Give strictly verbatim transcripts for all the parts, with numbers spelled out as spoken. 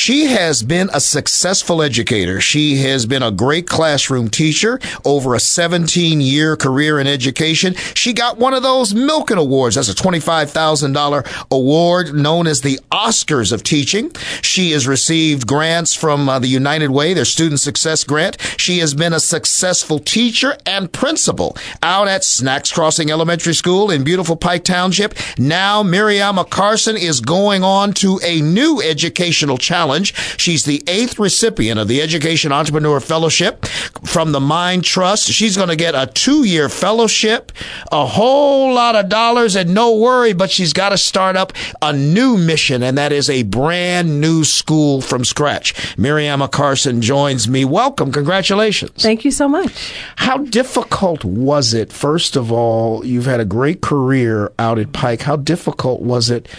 She has been a successful educator. She has been a great classroom teacher over a seventeen-year career in education. She got one of those Milken Awards. That's a twenty-five thousand dollars award known as the Oscars of teaching. She has received grants from uh, the United Way, their Student Success Grant. She has been a successful teacher and principal out at Snacks Crossing Elementary School in beautiful Pike Township. Now, Miriama Carson is going on to a new educational challenge. She's the eighth recipient of the Education Entrepreneur Fellowship from the Mind Trust. She's going to get a two-year fellowship, a whole lot of dollars, and no worry, but she's got to start up a new mission, and that is a brand new school from scratch. Miriama Carson joins me. Welcome. Congratulations. Thank you so much. How difficult was it? First of all, you've had a great career out at Pike. How difficult was it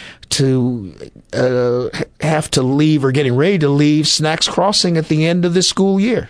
to uh, have to leave or getting ready to leave Snacks Crossing at the end of this school year?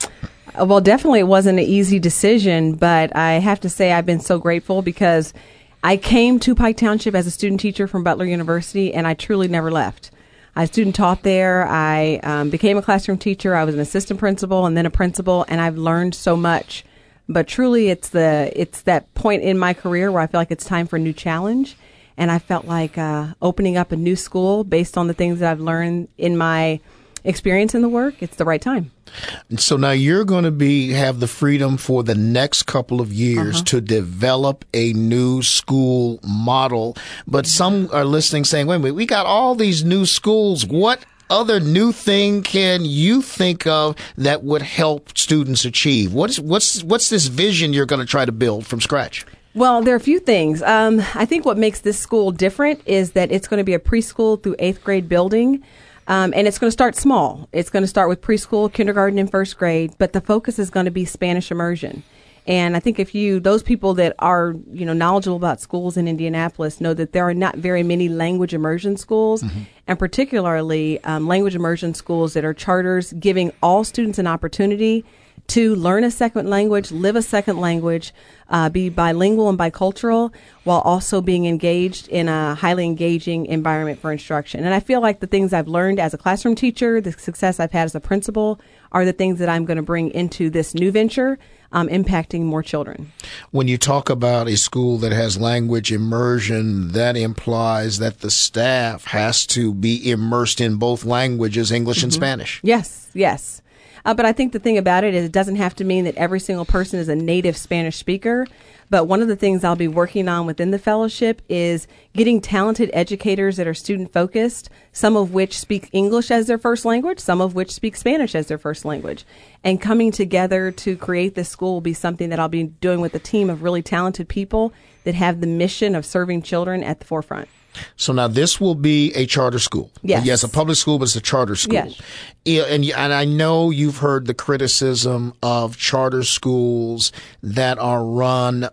Well, definitely it wasn't an easy decision, but I have to say I've been so grateful because I came to Pike Township as a student teacher from Butler University, and I truly never left. I student taught there. I um, became a classroom teacher. I was an assistant principal and then a principal, and I've learned so much. But truly, it's the it's that point in my career where I feel like it's time for a new challenge. And I felt like uh, opening up a new school based on the things that I've learned in my experience in the work, it's the right time. So now you're going to be have the freedom for the next couple of years uh-huh. to develop a new school model. But some are listening saying, wait a minute, we got all these new schools. What other new thing can you think of that would help students achieve? What's what's what's this vision you're going to try to build from scratch? Well, there are a few things. Um, I think what makes this school different is that it's going to be a preschool through eighth grade building. Um, and it's going to start small. It's going to start with preschool, kindergarten, and first grade, but the focus is going to be Spanish immersion. And I think if you, those people that are, you know, knowledgeable about schools in Indianapolis know that there are not very many language immersion schools, mm-hmm. and particularly um, language immersion schools that are charters giving all students an opportunity to learn a second language, live a second language, uh, be bilingual and bicultural, while also being engaged in a highly engaging environment for instruction. And I feel like the things I've learned as a classroom teacher, the success I've had as a principal, are the things that I'm going to bring into this new venture, um, impacting more children. When you talk about a school that has language immersion, that implies that the staff has to be immersed in both languages, English mm-hmm. and Spanish. Yes, yes. Uh, but I think the thing about it is it doesn't have to mean that every single person is a native Spanish speaker. But one of the things I'll be working on within the fellowship is getting talented educators that are student focused, some of which speak English as their first language, some of which speak Spanish as their first language. And coming together to create this school will be something that I'll be doing with a team of really talented people that have the mission of serving children at the forefront. So now this will be a charter school. Yes. Yes, a public school, but it's a charter school. Yes. Yeah, and, and I know you've heard the criticism of charter schools that are run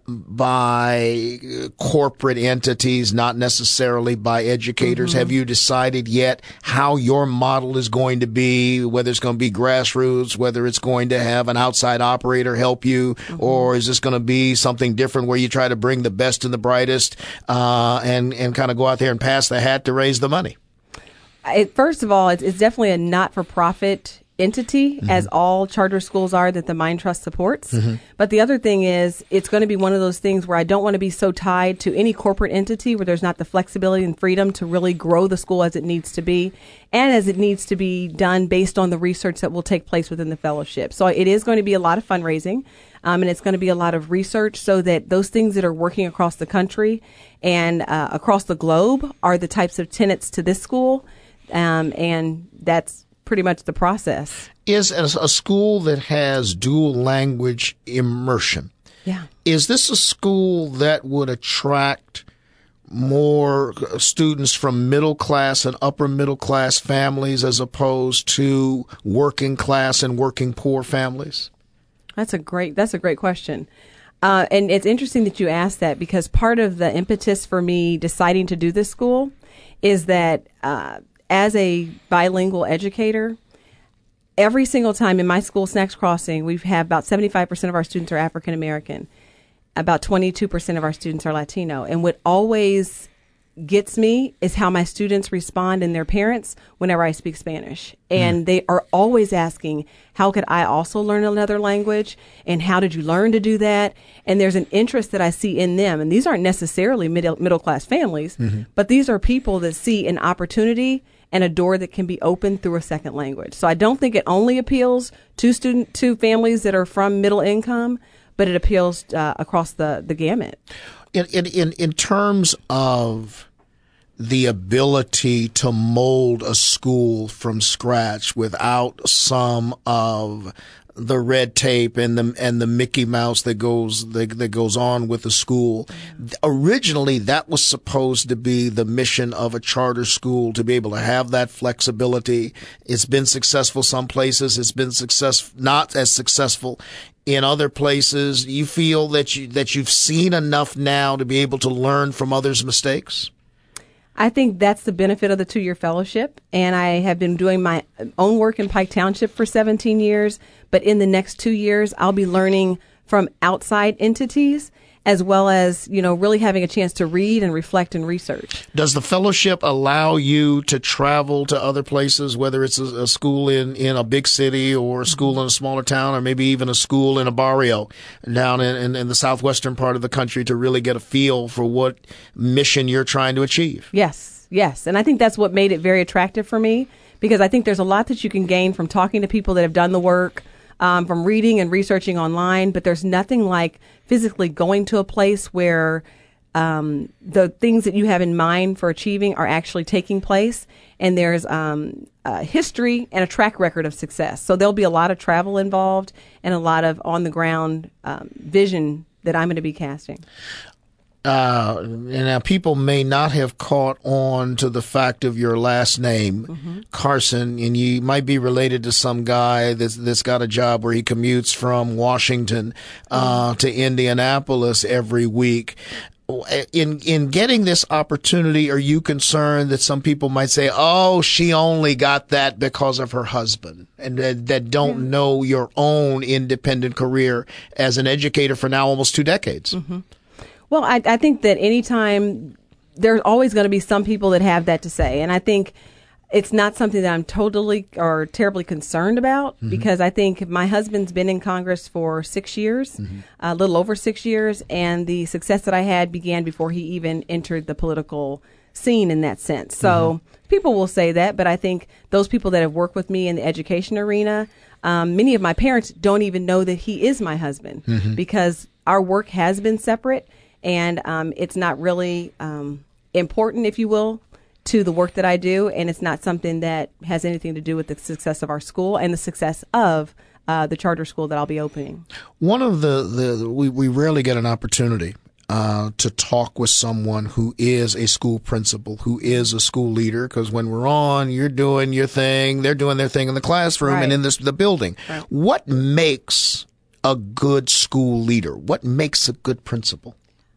by corporate entities, not necessarily by educators. Mm-hmm. Have you decided yet how your model is going to be, whether it's going to be grassroots, whether it's going to have an outside operator help you, mm-hmm. or is this going to be something different where you try to bring the best and the brightest uh, and, and kind of go out there and pass the hat to raise the money? It, first of all, it's, it's definitely a not-for-profit entity, mm-hmm. as all charter schools are that the Mind Trust supports. Mm-hmm. But the other thing is, it's going to be one of those things where I don't want to be so tied to any corporate entity where there's not the flexibility and freedom to really grow the school as it needs to be, and as it needs to be done based on the research that will take place within the fellowship. So it is going to be a lot of fundraising, um, and it's going to be a lot of research so that those things that are working across the country and uh, across the globe are the types of tenets to this school. Um, and that's pretty much the process. Is a, a school that has dual language immersion. Yeah. Is this a school that would attract more students from middle class and upper middle class families as opposed to working class and working poor families? That's a great, that's a great question. Uh, and it's interesting that you asked that because part of the impetus for me deciding to do this school is that, uh, as a bilingual educator, every single time in my school, Snacks Crossing, we have about seventy-five percent of our students are African American. About twenty-two percent of our students are Latino. And what always gets me is how my students respond and their parents whenever I speak Spanish. And mm. they are always asking, how could I also learn another language? And how did you learn to do that? And there's an interest that I see in them. And these aren't necessarily middle, middle class families, mm-hmm. but these are people that see an opportunity and a door that can be opened through a second language. So I don't think it only appeals to student to families that are from middle income, but it appeals uh, across the, the gamut. In, in, in, in terms of the ability to mold a school from scratch without some of the red tape and the and the Mickey Mouse that goes that, that goes on with the school. Originally, that was supposed to be the mission of a charter school, to be able to have that flexibility. It's been successful some places. It's been success not as successful in other places. You feel that you that you've seen enough now to be able to learn from others' mistakes? I think that's the benefit of the two-year fellowship, and I have been doing my own work in Pike Township for seventeen years, but in the next two years, I'll be learning from outside entities, as well as, you know, really having a chance to read and reflect and research. Does the fellowship allow you to travel to other places, whether it's a, a school in, in a big city or a school in a smaller town, or maybe even a school in a barrio down in, in, in the southwestern part of the country, to really get a feel for what mission you're trying to achieve? Yes, yes. And I think that's what made it very attractive for me, because I think there's a lot that you can gain from talking to people that have done the work, Um, from reading and researching online, but there's nothing like physically going to a place where um, the things that you have in mind for achieving are actually taking place, and there's um, a history and a track record of success. So there'll be a lot of travel involved and a lot of on-the-ground um, vision that I'm going to be casting. Uh, and now people may not have caught on to the fact of your last name, mm-hmm. Carson, and you might be related to some guy that's, that's got a job where he commutes from Washington uh, mm-hmm. to Indianapolis every week. In in getting this opportunity, are you concerned that some people might say, oh, she only got that because of her husband, and that, that don't yeah. know your own independent career as an educator for now almost two decades? Mm-hmm. Well, I, I think that anytime, there's always going to be some people that have that to say. And I think it's not something that I'm totally or terribly concerned about, mm-hmm. because I think my husband's been in Congress for six years, mm-hmm. a little over six years, and the success that I had began before he even entered the political scene in that sense. So mm-hmm. people will say that, but I think those people that have worked with me in the education arena, um, many of my parents don't even know that he is my husband, mm-hmm. because our work has been separate. And um, it's not really um, important, if you will, to the work that I do. And it's not something that has anything to do with the success of our school and the success of uh, the charter school that I'll be opening. One of the, the we, we rarely get an opportunity uh, to talk with someone who is a school principal, who is a school leader, because when we're on, you're doing your thing, they're doing their thing in the classroom right. and in this, the building. Right. What makes a good school leader? What makes a good principal?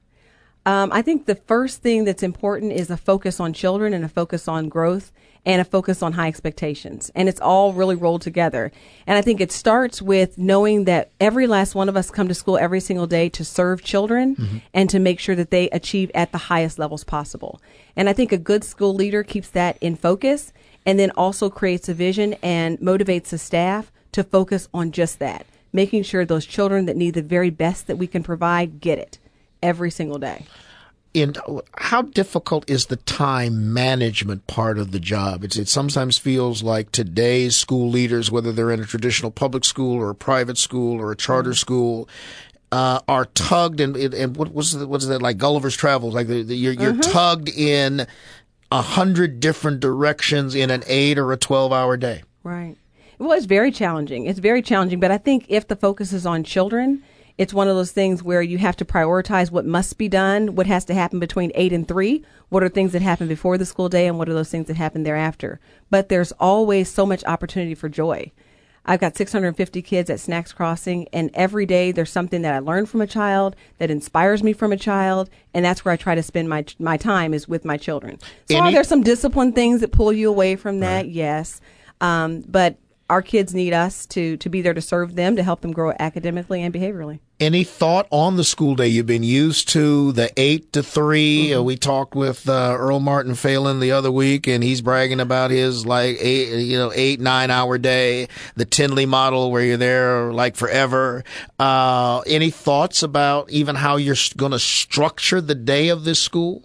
Um, I think the first thing that's important is a focus on children and a focus on growth and a focus on high expectations. And it's all really rolled together. And I think it starts with knowing that every last one of us come to school every single day to serve children mm-hmm. and to make sure that they achieve at the highest levels possible. And I think a good school leader keeps that in focus, and then also creates a vision and motivates the staff to focus on just that, making sure those children that need the very best that we can provide get it every single day. And how difficult is the time management part of the job? It's, it sometimes feels like today's school leaders, whether they're in a traditional public school or a private school or a charter school, uh, are tugged and and what was it, what's that like Gulliver's Travels? Like the, the, you're, you're uh-huh. tugged in a hundred different directions in an eight or a twelve hour day. Right. Well, it's very challenging. It's very challenging. But I think if the focus is on children, it's one of those things where you have to prioritize what must be done, what has to happen between eight and three, what are things that happen before the school day, and what are those things that happen thereafter. But there's always so much opportunity for joy. I've got six hundred fifty kids at Snacks Crossing, and every day there's something that I learn from a child, that inspires me from a child, and that's where I try to spend my my time, is with my children. So Any- are there some discipline things that pull you away from that? Right. Yes. Um, but our kids need us to, to be there to serve them, to help them grow academically and behaviorally. Any thought on the school day? You've been used to the eight to three. Mm-hmm. Uh, we talked with uh, Earl Martin Phelan the other week, and he's bragging about his like eight, you know, eight nine hour day. The Tinley model, where you're there like forever. Uh, any thoughts about even how you're going to structure the day of this school?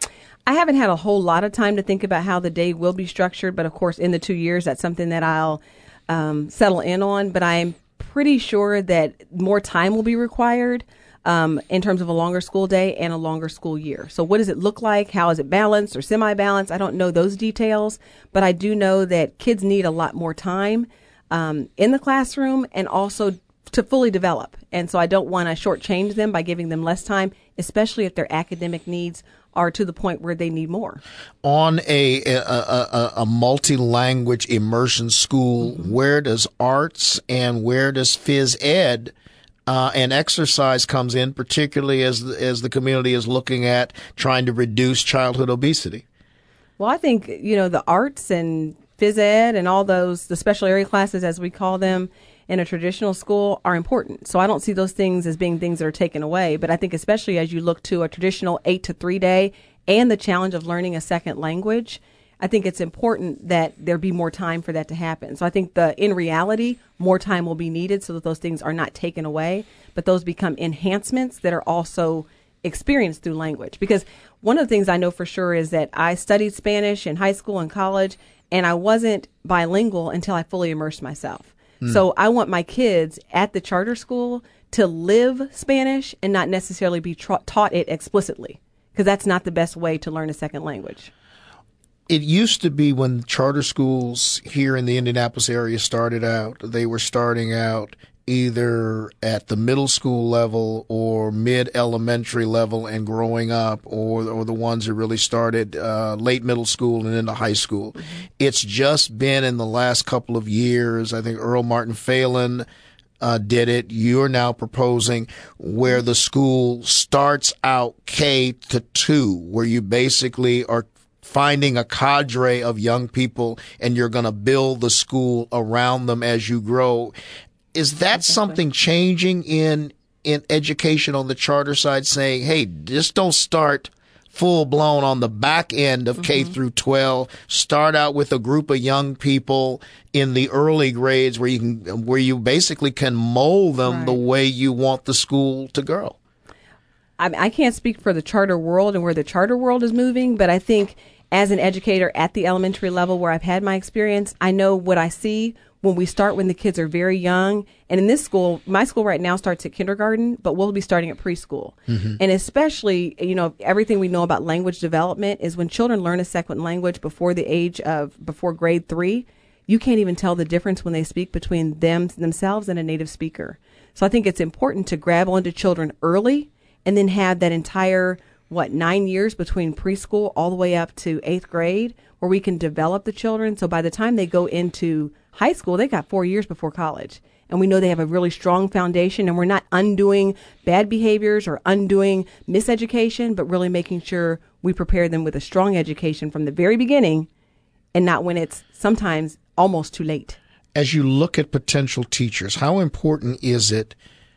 I haven't had a whole lot of time to think about how the day will be structured, but of course, in the two years, that's something that I'll um, settle in on. But I'm pretty sure that more time will be required um, in terms of a longer school day and a longer school year. So what does it look like? How is it balanced or semi-balanced? I don't know those details, but I do know that kids need a lot more time um, in the classroom and also to fully develop. And so I don't want to shortchange them by giving them less time, especially if their academic needs are to the point where they need more. On a a, a, a multi-language immersion school, mm-hmm. where does arts and where does phys ed uh, and exercise comes in, particularly as as the community is looking at trying to reduce childhood obesity? Well, I think, you know, the arts and phys ed and all those, the special area classes, as we call them, in a traditional school are important. So I don't see those things as being things that are taken away. But I think especially as you look to a traditional eight to three day and the challenge of learning a second language, I think it's important that there be more time for that to happen. So I think the in reality, more time will be needed so that those things are not taken away, but those become enhancements that are also experienced through language. Because one of the things I know for sure is that I studied Spanish in high school and college, and I wasn't bilingual until I fully immersed myself. Mm. So I want my kids at the charter school to live Spanish and not necessarily be tra- taught it explicitly, because that's not the best way to learn a second language. It used to be when charter schools here in the Indianapolis area started out, they were starting out either at the middle school level or mid-elementary level and growing up, or or the ones that really started uh, late middle school and into high school. Mm-hmm. It's just been in the last couple of years, I think Earl Martin Phelan uh, did it. You're now proposing where the school starts out K to two, where you basically are finding a cadre of young people and you're going to build the school around them as you grow. Is that something changing in in education on the charter side, saying, hey, just don't start full blown on the back end of mm-hmm. K through twelve. Start out with a group of young people in the early grades where you can where you basically can mold them right. the way you want the school to grow. I, I can't speak for the charter world and where the charter world is moving, but I think as an educator at the elementary level where I've had my experience, I know what I see when we start when the kids are very young. And in this school, my school right now starts at kindergarten, but we'll be starting at preschool. Mm-hmm. And especially, you know, everything we know about language development is when children learn a second language before the age of, before grade three, you can't even tell the difference when they speak between them themselves and a native speaker. So I think it's important to grab onto children early and then have that entire, what, nine years between preschool all the way up to eighth grade where we can develop the children. So by the time they go into high school, they got four years before college. And we know they have a really strong foundation, and we're not undoing bad behaviors or undoing miseducation, but really making sure we prepare them with a strong education from the very beginning and not when it's sometimes almost too late. As you look at potential teachers, how important is it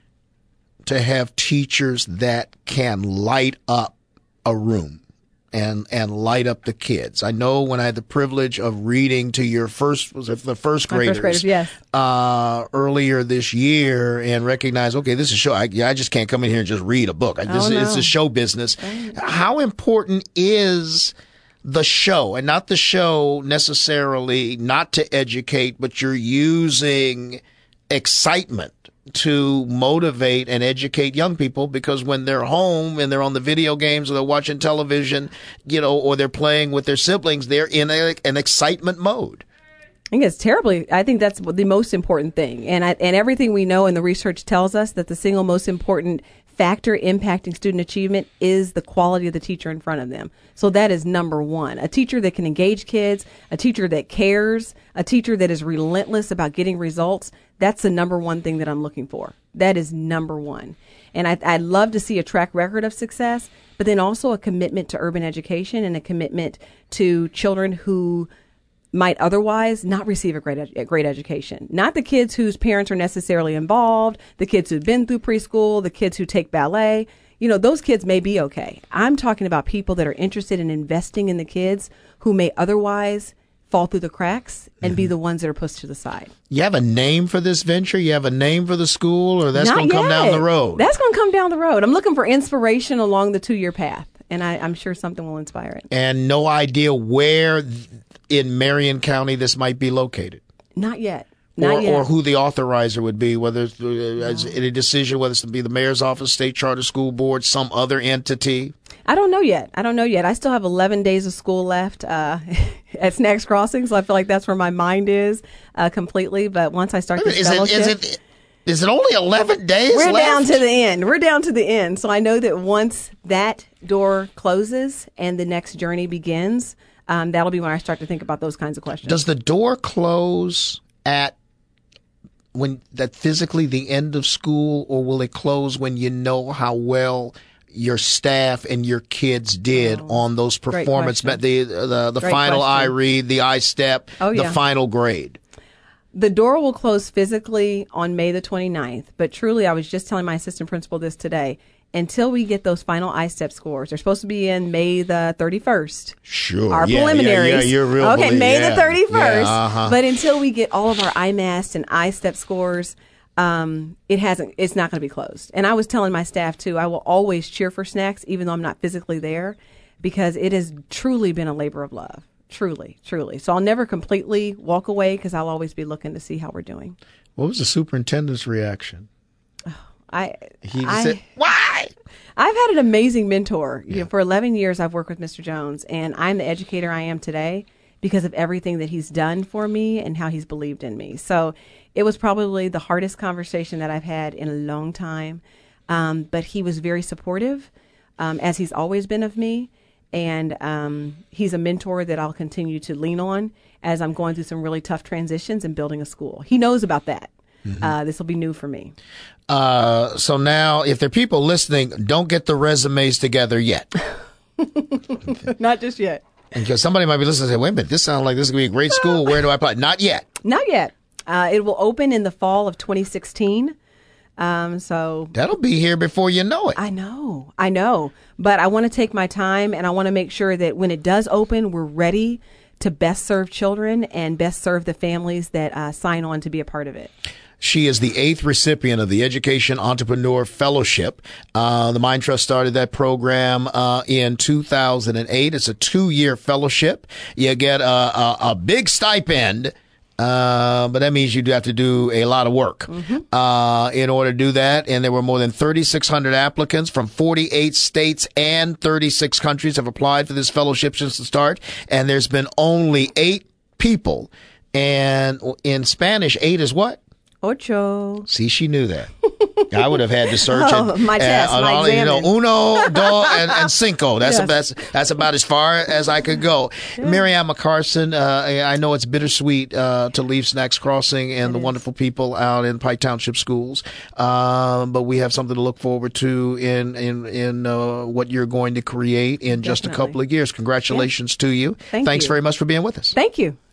to have teachers that can light up a room and and light up the kids? I know when I had the privilege of reading to your first, was it the first graders, first graders yes. uh, earlier this year, and recognize, okay, this is show. I, I just can't come in here and just read a book. I, this, oh, no. It's a show business. Right. How important is the show, and not the show necessarily not to educate, but you're using excitement to motivate and educate young people, because when they're home and they're on the video games or they're watching television, you know, or they're playing with their siblings, they're in a, an excitement mode. I think it's terribly, I think that's the most important thing. And I, and everything we know and the research tells us that the single most important factor impacting student achievement is the quality of the teacher in front of them. So that is number one. A teacher that can engage kids, a teacher that cares, a teacher that is relentless about getting results. That's the number one thing that I'm looking for. That is number one. And I, I'd love to see a track record of success, but then also a commitment to urban education and a commitment to children who might otherwise not receive a great ed- a great education. Not the kids whose parents are necessarily involved, the kids who've been through preschool, the kids who take ballet. You know, those kids may be okay. I'm talking about people that are interested in investing in the kids who may otherwise fall through the cracks and mm-hmm. be the ones that are pushed to the side. You have a name for this venture? You have a name for the school, or that's Not going to come down the road? That's going to come down the road. I'm looking for inspiration along the two-year path, and I, I'm sure something will inspire it. And no idea where in Marion County this might be located? Not yet. Not or, yet. or who the authorizer would be, whether it's uh, no. any decision, whether it's to be the mayor's office, state charter school board, some other entity? I don't know yet. I don't know yet. I still have eleven days of school left uh, at Snacks Crossing, so I feel like that's where my mind is uh, completely. But once I start this is fellowship... It, is, it, is it only eleven days We're left? down to the end. We're down to the end. So I know that once that door closes and the next journey begins, um, that'll be when I start to think about those kinds of questions. Does the door close at when that physically the end of school, or will it close when you know how well your staff and your kids did oh, on those performance, the the, the final question. I read, the I step, oh, yeah. the final grade? The door will close physically on May the twenty-ninth, but truly, I was just telling my assistant principal this today. Until we get those final I step scores, they're supposed to be in May the thirty-first. Sure. Our yeah, preliminaries. Yeah, yeah, you're real okay, believe, May yeah. the thirty-first. Yeah, uh-huh. But until we get all of our I M A S and I step scores, um, it hasn't. It's not going to be closed. And I was telling my staff too, I will always cheer for Snacks, even though I'm not physically there, because it has truly been a labor of love. Truly, truly. So I'll never completely walk away because I'll always be looking to see how we're doing. What was the superintendent's reaction? I he I, said, "Why?" I've had an amazing mentor. Yeah. You know, for eleven years, I've worked with Mister Jones, and I'm the educator I am today because of everything that he's done for me and how he's believed in me. So it was probably the hardest conversation that I've had in a long time. Um, but he was very supportive, um, as he's always been of me. And um, he's a mentor that I'll continue to lean on as I'm going through some really tough transitions and building a school. He knows about that. Mm-hmm. Uh, this will be new for me. Uh, so now, if there are people listening, don't get the resumes together yet. Not just yet. Because somebody might be listening and say, wait a minute, this sounds like this is going to be a great school. Where do I apply? Not yet. Not yet. Uh, it will open in the fall of twenty sixteen. Um, so that'll be here before you know it. I know. I know. But I want to take my time, and I want to make sure that when it does open, we're ready to best serve children and best serve the families that uh, sign on to be a part of it. She is the eighth recipient of the Education Entrepreneur Fellowship. Uh, the Mind Trust started that program uh, in two thousand eight. It's a two-year fellowship. You get a, a, a big stipend. Uh, but that means you do have to do a lot of work, mm-hmm. uh, in order to do that. And there were more than thirty-six hundred applicants from forty-eight states and thirty-six countries have applied for this fellowship since the start. And there's been only eight people. And in Spanish, eight is what? Ocho. See, she knew that. I would have had to search oh, and, my test, and, my all, you know, uno, dos, and, and cinco. That's yes. that's that's about as far as I could go. Yeah. Marianne McCarson, uh, I know it's bittersweet uh, to leave Snacks Crossing and it the is. wonderful people out in Pike Township schools, um, but we have something to look forward to in in in uh, what you're going to create in just Definitely. a couple of years. Congratulations yeah. to you. Thank Thanks you. very much for being with us. Thank you.